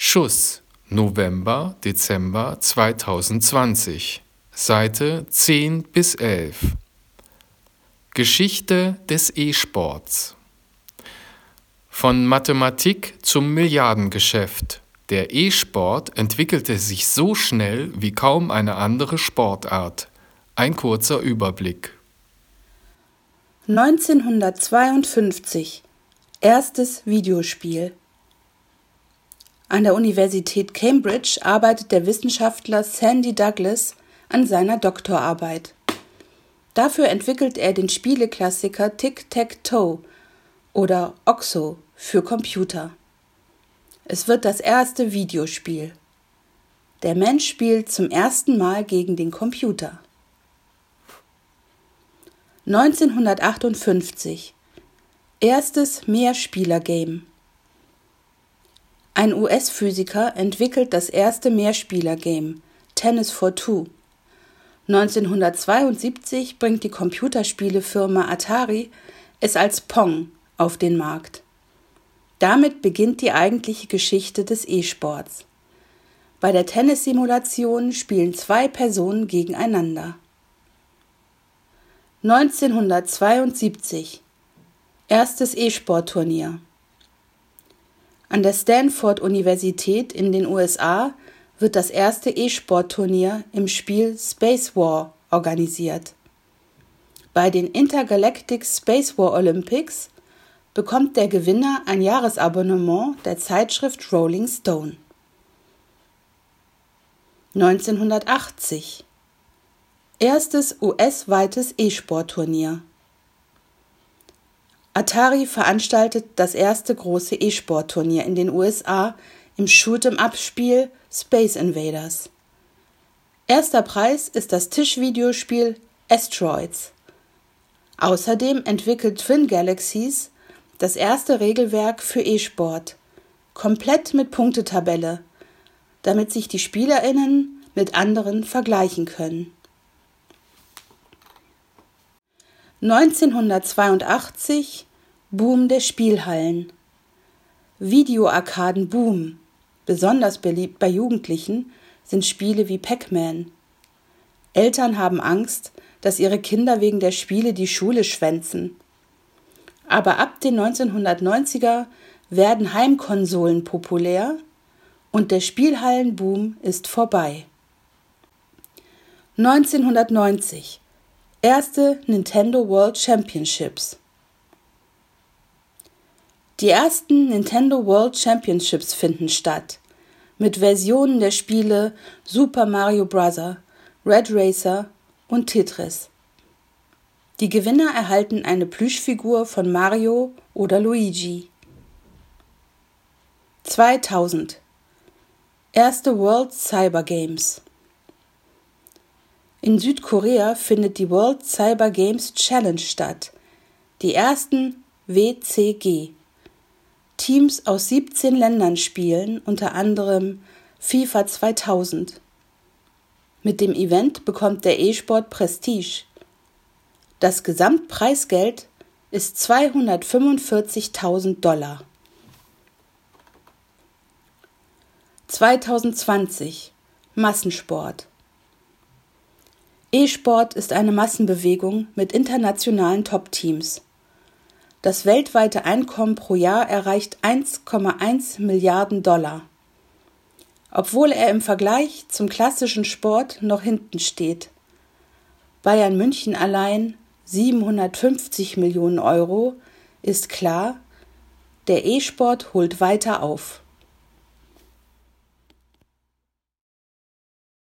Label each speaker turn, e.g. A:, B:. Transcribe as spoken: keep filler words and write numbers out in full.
A: Schuss, November, Dezember zweitausendzwanzig, Seite zehn bis elf. Geschichte des E-Sports. Von Mathematik zum Milliardengeschäft. Der E-Sport entwickelte sich so schnell wie kaum eine andere Sportart. Ein kurzer Überblick.
B: neunzehnhundertzweiundfünfzig. Erstes Videospiel. An der Universität Cambridge arbeitet der Wissenschaftler Sandy Douglas an seiner Doktorarbeit. Dafür entwickelt er den Spieleklassiker Tic-Tac-Toe oder Oxo für Computer. Es wird das erste Videospiel. Der Mensch spielt zum ersten Mal gegen den Computer. neunzehnhundertachtundfünfzig. Erstes Mehrspieler-Game. Ein U S-Physiker entwickelt das erste Mehrspieler-Game, Tennis for Two. neunzehnhundertzweiundsiebzig bringt die Computerspielefirma Atari es als Pong auf den Markt. Damit beginnt die eigentliche Geschichte des E-Sports. Bei der Tennissimulation spielen zwei Personen gegeneinander. neunzehnhundertzweiundsiebzig. Erstes E-Sport-Turnier. An der Stanford-Universität in den U S A wird das erste E-Sport-Turnier im Spiel Space War organisiert. Bei den Intergalactic Space War Olympics bekommt der Gewinner ein Jahresabonnement der Zeitschrift Rolling Stone. neunzehnhundertachtzig. Erstes U S-weites E-Sport-Turnier. Atari veranstaltet das erste große E-Sport-Turnier in den U S A im Shoot-'em-up-Spiel Space Invaders. Erster Preis ist das Tischvideospiel Asteroids. Außerdem entwickelt Twin Galaxies das erste Regelwerk für E-Sport, komplett mit Punktetabelle, damit sich die SpielerInnen mit anderen vergleichen können. neunzehnhundertzweiundachtzig. Boom der Spielhallen. Videoarkaden Boom. Besonders beliebt bei Jugendlichen sind Spiele wie Pac-Man. Eltern haben Angst, dass ihre Kinder wegen der Spiele die Schule schwänzen. Aber ab den neunzehnhundertneunziger werden Heimkonsolen populär und der Spielhallenboom ist vorbei. neunzehnhundertneunzig. Erste Nintendo World Championships. Die ersten Nintendo World Championships finden statt, mit Versionen der Spiele Super Mario Bros., Red Racer und Tetris. Die Gewinner erhalten eine Plüschfigur von Mario oder Luigi. zweitausend. Erste World Cyber Games. In Südkorea findet die World Cyber Games Challenge statt, die ersten W C G. Teams aus siebzehn Ländern spielen, unter anderem FIFA zweitausend. Mit dem Event bekommt der E-Sport Prestige. Das Gesamtpreisgeld ist zweihundertfünfundvierzigtausend Dollar. zweitausendzwanzig. Massensport. E-Sport ist eine Massenbewegung mit internationalen Top-Teams. Das weltweite Einkommen pro Jahr erreicht eins Komma eins Milliarden Dollar. Obwohl er im Vergleich zum klassischen Sport noch hinten steht. Bayern München allein siebenhundertfünfzig Millionen Euro, ist klar, der E-Sport holt weiter auf.